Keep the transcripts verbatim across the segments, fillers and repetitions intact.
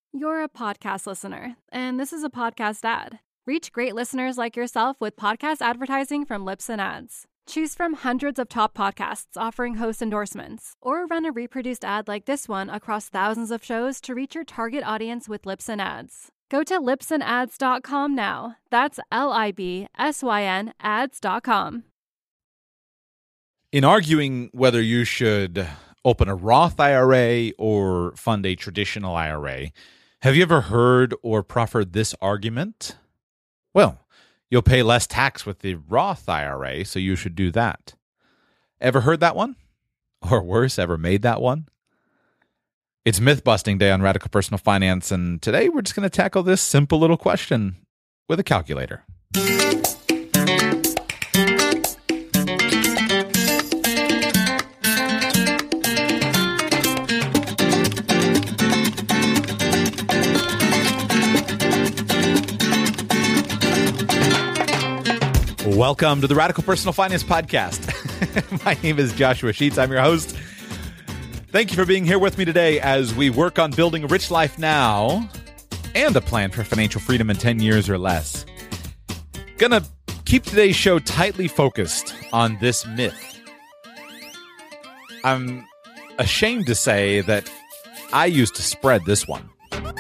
You're a podcast listener, and this is a podcast ad. Reach great listeners like yourself with podcast advertising from Libsyn Ads. Choose from hundreds of top podcasts offering host endorsements, or run a reproduced ad like this one across thousands of shows to reach your target audience with Libsyn Ads. Go to libsyn ads dot com now. That's L I B S Y N ads dot com. In arguing whether you should open a Roth I R A or fund a traditional I R A, have you ever heard or proffered this argument? Well, you'll pay less tax with the Roth I R A, so you should do that. Ever heard that one? Or worse, ever made that one? It's myth-busting day on Radical Personal Finance, and today we're just going to tackle this simple little question with a calculator. Welcome to the Radical Personal Finance Podcast. My name is Joshua Sheets. I'm your host. Thank you for being here with me today as we work on building a rich life now and a plan for financial freedom in ten years or less. Gonna keep today's show tightly focused on this myth. I'm ashamed to say that I used to spread this one.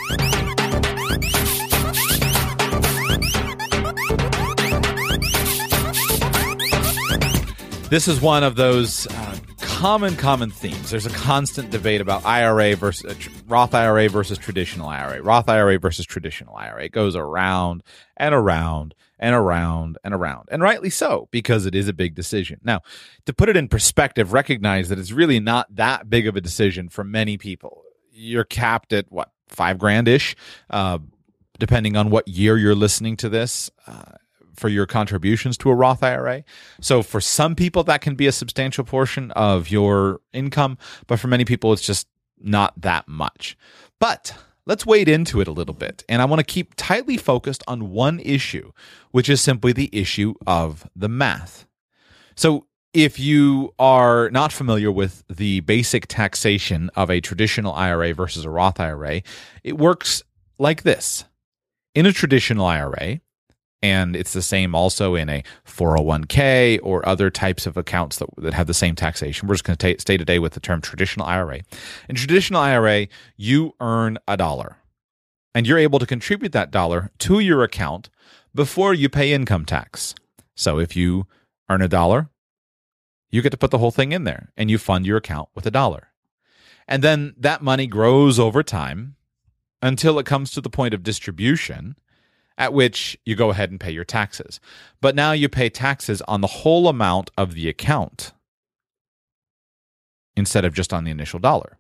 This is one of those uh, common, common themes. There's a constant debate about I R A versus uh, tr- Roth I R A versus traditional I R A. Roth I R A versus traditional I R A. It goes around and around and around and around. And rightly so, because it is a big decision. Now, to put it in perspective, recognize that it's really not that big of a decision for many people. You're capped at, what, five grand-ish, uh, depending on what year you're listening to this. Uh, for your contributions to a Roth I R A. So for some people, that can be a substantial portion of your income, but for many people, it's just not that much. But let's wade into it a little bit. And I want to keep tightly focused on one issue, which is simply the issue of the math. So if you are not familiar with the basic taxation of a traditional I R A versus a Roth I R A, it works like this. In a traditional I R A, and it's the same also in a four oh one k or other types of accounts that, that have the same taxation. We're just going to stay today with the term traditional I R A. In traditional I R A, you earn a dollar, and you're able to contribute that dollar to your account before you pay income tax. So if you earn a dollar, you get to put the whole thing in there, and you fund your account with a dollar. And then that money grows over time until it comes to the point of distribution, at which you go ahead and pay your taxes. But now you pay taxes on the whole amount of the account instead of just on the initial dollar.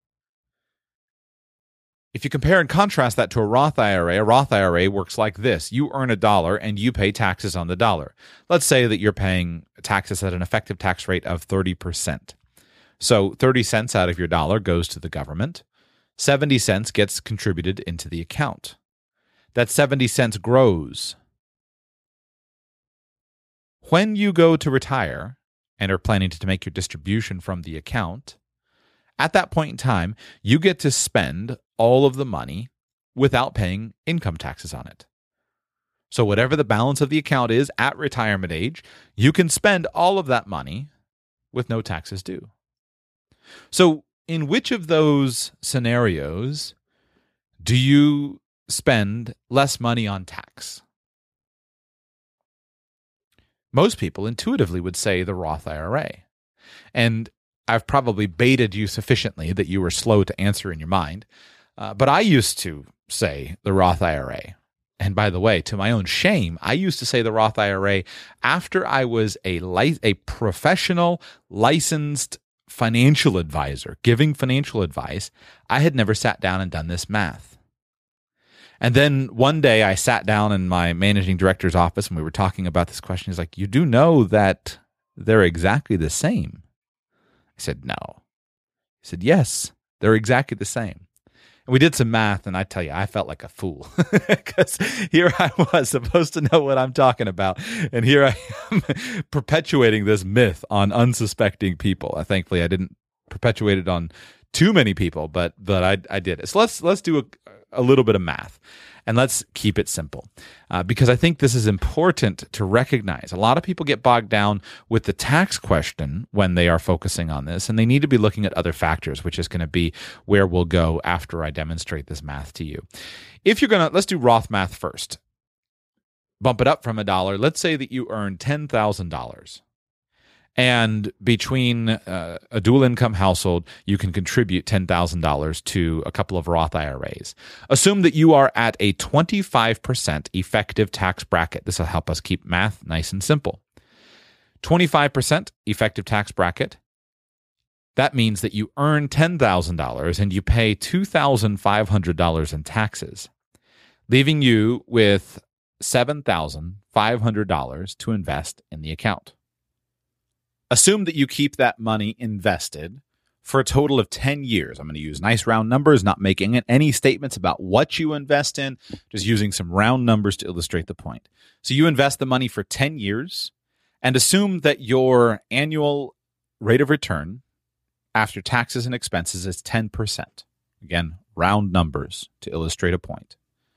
If you compare and contrast that to a Roth I R A, a Roth I R A works like this. You earn a dollar and you pay taxes on the dollar. Let's say that you're paying taxes at an effective tax rate of thirty percent. So thirty cents out of your dollar goes to the government. seventy cents gets contributed into the account. That seventy cents grows. When you go to retire and are planning to make your distribution from the account, at that point in time, you get to spend all of the money without paying income taxes on it. So whatever the balance of the account is at retirement age, you can spend all of that money with no taxes due. So in which of those scenarios do you spend less money on tax? Most people intuitively would say the Roth I R A. And I've probably baited you sufficiently that you were slow to answer in your mind. Uh, but I used to say the Roth I R A. And by the way, to my own shame, I used to say the Roth I R A after I was a li- a professional, licensed financial advisor, giving financial advice. I had never sat down and done this math. And then one day I sat down in my managing director's office and we were talking about this question. He's like, you do know that they're exactly the same? I said, no. He said, yes, they're exactly the same. And we did some math, and I tell you, I felt like a fool because here I was supposed to know what I'm talking about, and here I am perpetuating this myth on unsuspecting people. Uh, thankfully, I didn't perpetuate it on too many people, but but I I did it. So let's let's do a, a little bit of math. And let's keep it simple, uh, because I think this is important to recognize. A lot of people get bogged down with the tax question when they are focusing on this, and they need to be looking at other factors, which is going to be where we'll go after I demonstrate this math to you. If you're going to, let's do Roth math first. Bump it up from a dollar. Let's say that you earn ten thousand dollars. And between uh, a dual income household, you can contribute ten thousand dollars to a couple of Roth I R As. Assume that you are at a twenty-five percent effective tax bracket. This will help us keep math nice and simple. twenty-five percent effective tax bracket. That means that you earn ten thousand dollars and you pay two thousand five hundred dollars in taxes, leaving you with seven thousand five hundred dollars to invest in the account. Assume that you keep that money invested for a total of ten years. I'm going to use nice round numbers, not making any statements about what you invest in, just using some round numbers to illustrate the point. So you invest the money for ten years and assume that your annual rate of return after taxes and expenses is ten percent. Again, round numbers to illustrate a point.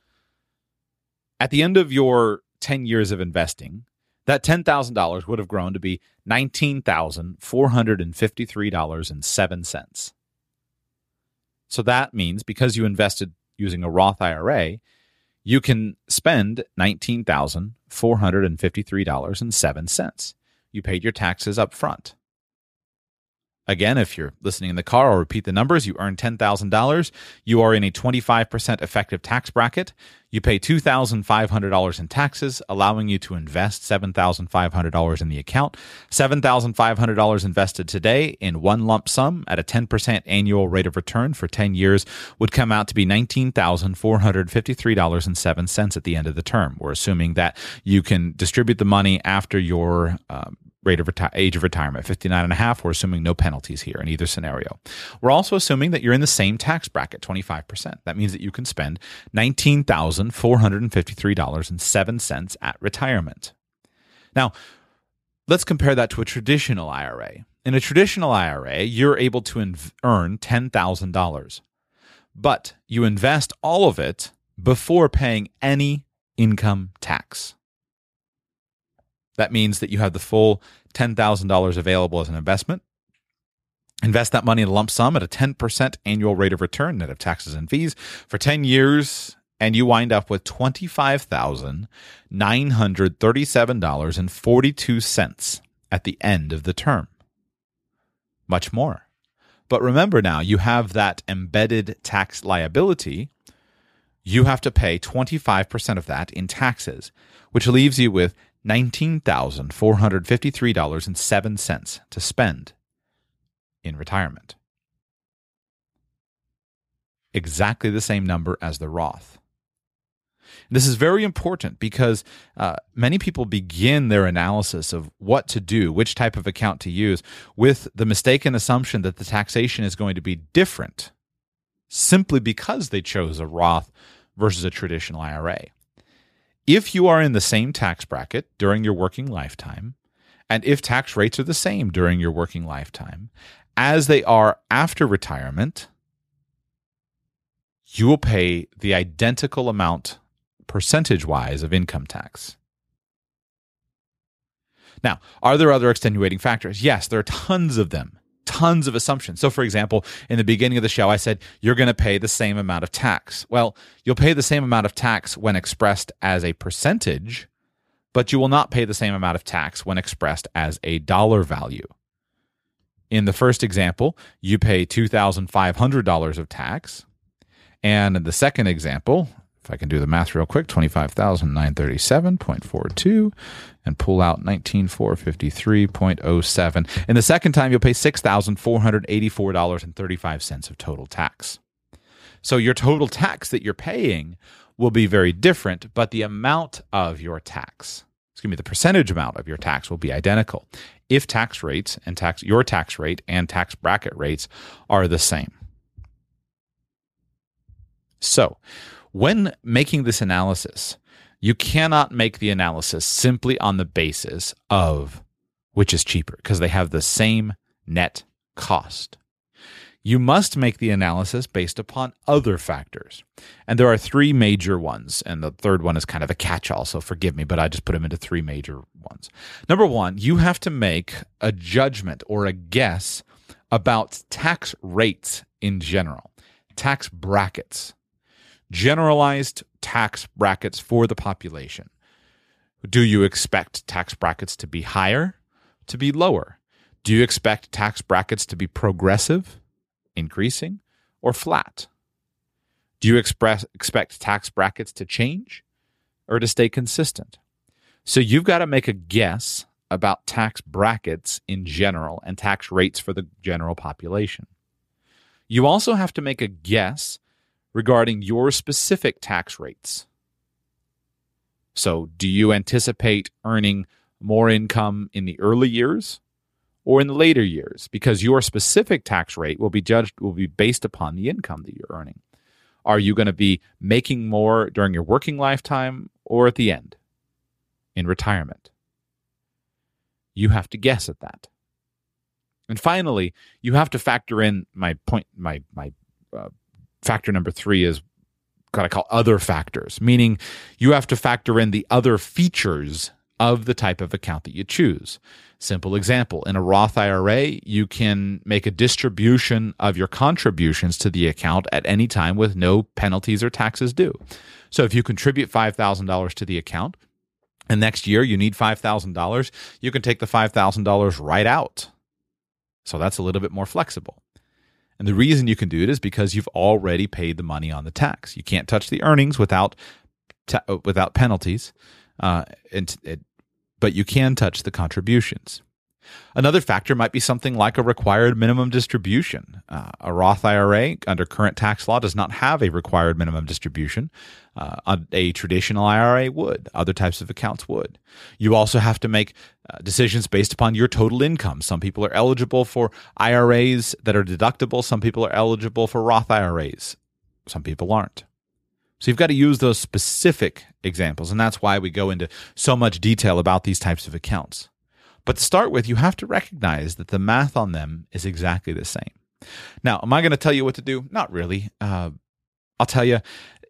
At the end of your ten years of investing, that ten thousand dollars would have grown to be nineteen thousand four hundred fifty-three dollars and seven cents. So that means because you invested using a Roth I R A, you can spend nineteen thousand four hundred fifty-three dollars and seven cents. You paid your taxes up front. Again, if you're listening in the car, I'll repeat the numbers. You earn ten thousand dollars. You are in a twenty-five percent effective tax bracket. You pay two thousand five hundred dollars in taxes, allowing you to invest seven thousand five hundred dollars in the account. seven thousand five hundred dollars invested today in one lump sum at a ten percent annual rate of return for ten years would come out to be nineteen thousand four hundred fifty-three dollars and seven cents at the end of the term. We're assuming that you can distribute the money after your um, rate of reti- age of retirement, fifty-nine and a half. We're assuming no penalties here in either scenario. We're also assuming that you're in the same tax bracket, twenty-five percent. That means that you can spend nineteen thousand four hundred fifty-three dollars and seven cents at retirement. Now, let's compare that to a traditional I R A. In a traditional I R A, you're able to inv- earn ten thousand dollars, but you invest all of it before paying any income tax. That means that you have the full ten thousand dollars available as an investment. Invest that money in a lump sum at a ten percent annual rate of return, net of taxes and fees, for ten years, and you wind up with twenty-five thousand nine hundred thirty-seven dollars and forty-two cents at the end of the term. Much more. But remember now, you have that embedded tax liability. You have to pay twenty-five percent of that in taxes, which leaves you with nineteen thousand four hundred fifty-three dollars and seven cents to spend in retirement. Exactly the same number as the Roth. This is very important because uh, many people begin their analysis of what to do, which type of account to use, with the mistaken assumption that the taxation is going to be different simply because they chose a Roth versus a traditional I R A. If you are in the same tax bracket during your working lifetime, and if tax rates are the same during your working lifetime as they are after retirement, you will pay the identical amount percentage-wise of income tax. Now, are there other extenuating factors? Yes, there are tons of them. Tons of assumptions. So, for example, in the beginning of the show, I said you're going to pay the same amount of tax. Well, you'll pay the same amount of tax when expressed as a percentage, but you will not pay the same amount of tax when expressed as a dollar value. In the first example, you pay two thousand five hundred dollars of tax. And in the second example, if I can do the math real quick, twenty-five thousand nine hundred thirty-seven point four two and pull out nineteen thousand four hundred fifty-three point zero seven. In the second time, you'll pay six thousand four hundred eighty-four dollars and thirty-five cents of total tax. So your total tax that you're paying will be very different, but the amount of your tax, excuse me, the percentage amount of your tax will be identical if tax rates and tax your tax rate and tax bracket rates are the same. So, when making this analysis, you cannot make the analysis simply on the basis of which is cheaper, because they have the same net cost. You must make the analysis based upon other factors. And there are three major ones, and the third one is kind of a catch-all, so forgive me, but I just put them into three major ones. Number one, you have to make a judgment or a guess about tax rates in general, tax brackets, generalized tax brackets for the population. Do you expect tax brackets to be higher, to be lower? Do you expect tax brackets to be progressive, increasing, or flat? Do you express, expect tax brackets to change or to stay consistent? So you've got to make a guess about tax brackets in general and tax rates for the general population. You also have to make a guess regarding your specific tax rates. So do you anticipate earning more income in the early years or in the later years? Because your specific tax rate will be judged, will be based upon the income that you're earning. Are you going to be making more during your working lifetime or at the end, in retirement? You have to guess at that. And finally, you have to factor in my point, my, my uh, factor number three is what I call other factors, meaning you have to factor in the other features of the type of account that you choose. Simple example, in a Roth I R A, you can make a distribution of your contributions to the account at any time with no penalties or taxes due. So if you contribute five thousand dollars to the account, and next year you need five thousand dollars, you can take the five thousand dollars right out. So that's a little bit more flexible. And the reason you can do it is because you've already paid the money on the tax. You can't touch the earnings without ta- without penalties, uh, and it, but you can touch the contributions. Another factor might be something like a required minimum distribution. Uh, a Roth I R A under current tax law does not have a required minimum distribution. Uh, a traditional I R A would. Other types of accounts would. You also have to make uh, decisions based upon your total income. Some people are eligible for I R As that are deductible. Some people are eligible for Roth I R As. Some people aren't. So you've got to use those specific examples, and that's why we go into so much detail about these types of accounts. But to start with, you have to recognize that the math on them is exactly the same. Now, am I going to tell you what to do? Not really. Uh, I'll tell you,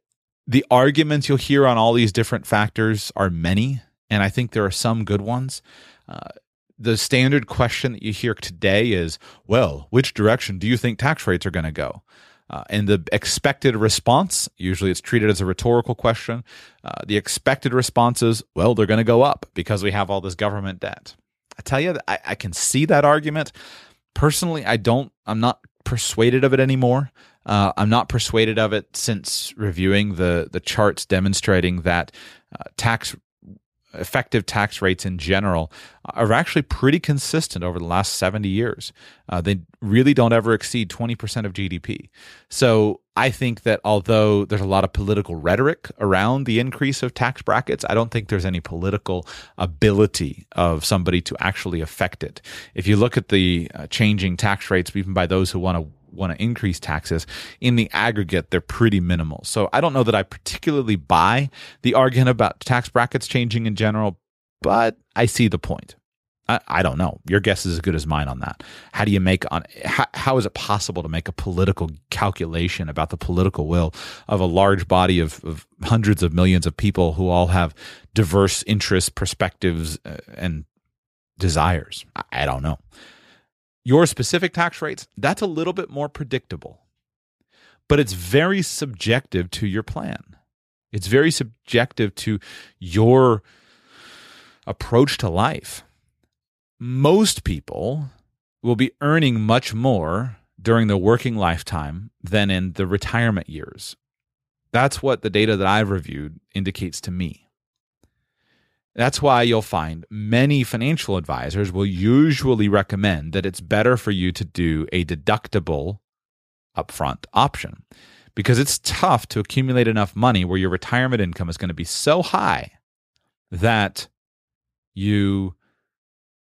the arguments you'll hear on all these different factors are many, and I think there are some good ones. Uh, the standard question that you hear today is, well, which direction do you think tax rates are going to go? Uh, and the expected response, usually it's treated as a rhetorical question, uh, the expected response is, well, they're going to go up because we have all this government debt. I tell you, I, I can see that argument. Personally, I don't, I'm not persuaded of it anymore. Uh, I'm not persuaded of it since reviewing the, the charts demonstrating that uh, tax effective tax rates in general are actually pretty consistent over the last seventy years. Uh, they really don't ever exceed twenty percent of G D P. So I think that although there's a lot of political rhetoric around the increase of tax brackets, I don't think there's any political ability of somebody to actually affect it. If you look at the uh, changing tax rates, even by those who want to want to increase taxes, in the aggregate, they're pretty minimal. So I don't know that I particularly buy the argument about tax brackets changing in general, but I see the point. I, I don't know. Your guess is as good as mine on that. How do you make on? How, how is it possible to make a political calculation about the political will of a large body of, of hundreds of millions of people who all have diverse interests, perspectives, uh, and desires? I, I don't know. Your specific tax rates, that's a little bit more predictable, but it's very subjective to your plan. It's very subjective to your approach to life. Most people will be earning much more during the working lifetime than in the retirement years. That's what the data that I've reviewed indicates to me. That's why you'll find many financial advisors will usually recommend that it's better for you to do a deductible upfront option, because it's tough to accumulate enough money where your retirement income is going to be so high that you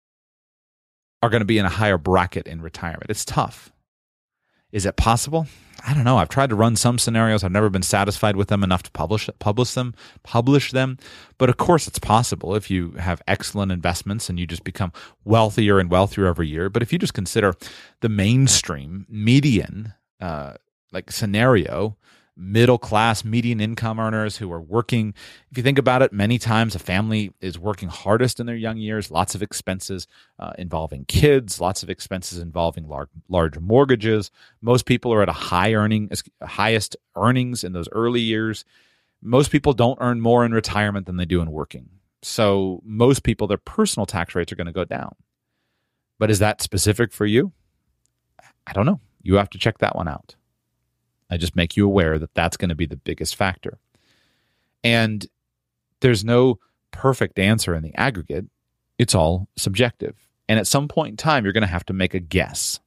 are going to be in a higher bracket in retirement. It's tough. Is it possible? I don't know. I've tried to run some scenarios. I've never been satisfied with them enough to publish publish them, publish them. But of course, it's possible if you have excellent investments and you just become wealthier and wealthier every year. But if you just consider the mainstream median uh, like scenario, middle class median income earners who are working, if you think about it, many times a family is working hardest in their young years, lots of expenses uh, involving kids, lots of expenses involving large, large mortgages. Most people are at a high earning, highest earnings in those early years. Most people don't earn more in retirement than they do in working. So most people, their personal tax rates are going to go down. But is that specific for you? I don't know. You have to check that one out. I just make you aware that that's going to be the biggest factor. And there's no perfect answer in the aggregate. It's all subjective. And at some point in time, you're going to have to make a guess.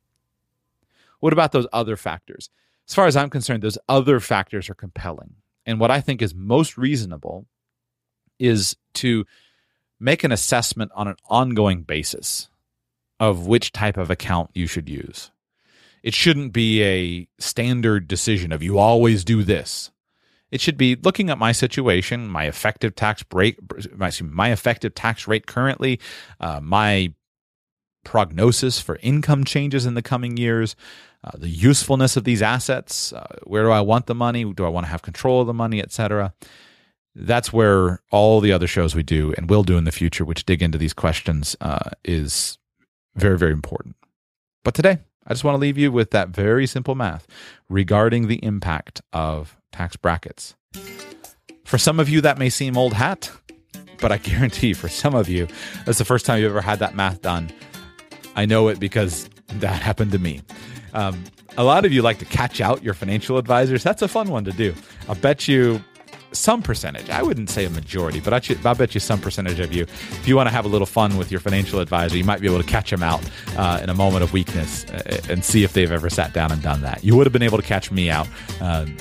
What about those other factors? As far as I'm concerned, those other factors are compelling. And what I think is most reasonable is to make an assessment on an ongoing basis of which type of account you should use. It shouldn't be a standard decision of you always do this. It should be looking at my situation, my effective tax rate, my, my effective tax rate currently, uh, my prognosis for income changes in the coming years, uh, the usefulness of these assets, uh, where do I want the money, do I want to have control of the money, et cetera. That's where all the other shows we do and will do in the future, which dig into these questions, uh, is very, very important. But today, I just want to leave you with that very simple math regarding the impact of tax brackets. For some of you, that may seem old hat, but I guarantee for some of you, that's the first time you've ever had that math done. I know it because that happened to me. Um, a lot of you like to catch out your financial advisors. That's a fun one to do. I'll bet you some percentage, I wouldn't say a majority, but I'll bet you some percentage of you, if you want to have a little fun with your financial advisor, you might be able to catch them out uh, in a moment of weakness and see if they've ever sat down and done that. You would have been able to catch me out um,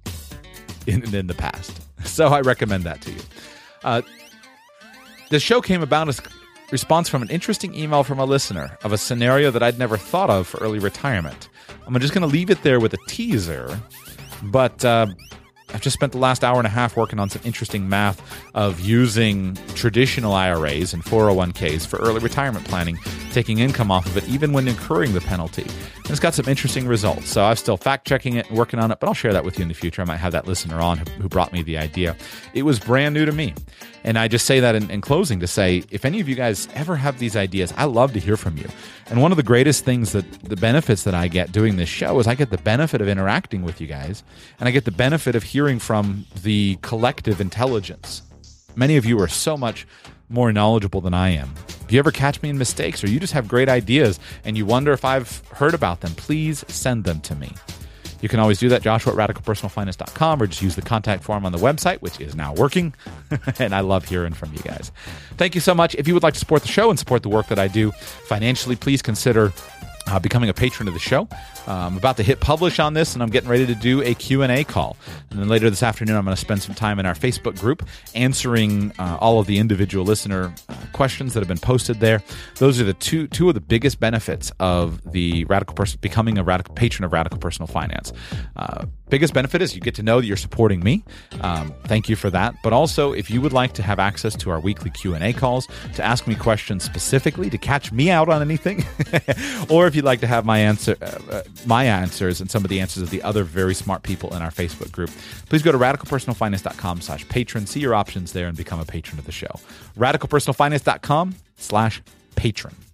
in, in the past. So I recommend that to you. Uh, the show came about as a response from an interesting email from a listener of a scenario that I'd never thought of for early retirement. I'm just going to leave it there with a teaser, but uh, I've just spent the last hour and a half working on some interesting math of using traditional I R As and four oh one k's for early retirement planning, taking income off of it even when incurring the penalty. And it's got some interesting results. So I'm still fact-checking it and working on it, but I'll share that with you in the future. I might have that listener on who brought me the idea. It was brand new to me. And I just say that in, in closing to say, if any of you guys ever have these ideas, I love to hear from you. And one of the greatest things that the benefits that I get doing this show is I get the benefit of interacting with you guys, and I get the benefit of hearing from the collective intelligence. Many of you are so much more knowledgeable than I am. If you ever catch me in mistakes or you just have great ideas and you wonder if I've heard about them, please send them to me. You can always do that, Joshua at radical personal finance dot com, or just use the contact form on the website, which is now working. And I love hearing from you guys. Thank you so much. If you would like to support the show and support the work that I do financially, please consider Uh, becoming a patron of the show. Uh, I'm about to hit publish on this, and I'm getting ready to do a Q and A call. And then later this afternoon, I'm going to spend some time in our Facebook group answering uh, all of the individual listener uh, questions that have been posted there. Those are the two two of the biggest benefits of the radical person becoming a radical patron of Radical Personal Finance. Uh, biggest benefit is you get to know that you're supporting me. Um, thank you for that. But also, if you would like to have access to our weekly Q and A calls, to ask me questions specifically, to catch me out on anything, or if you'd like to have my answer, uh, my answers and some of the answers of the other very smart people in our Facebook group, please go to radical personal finance dot com slash patron, see your options there, and become a patron of the show. radical personal finance dot com slash patron.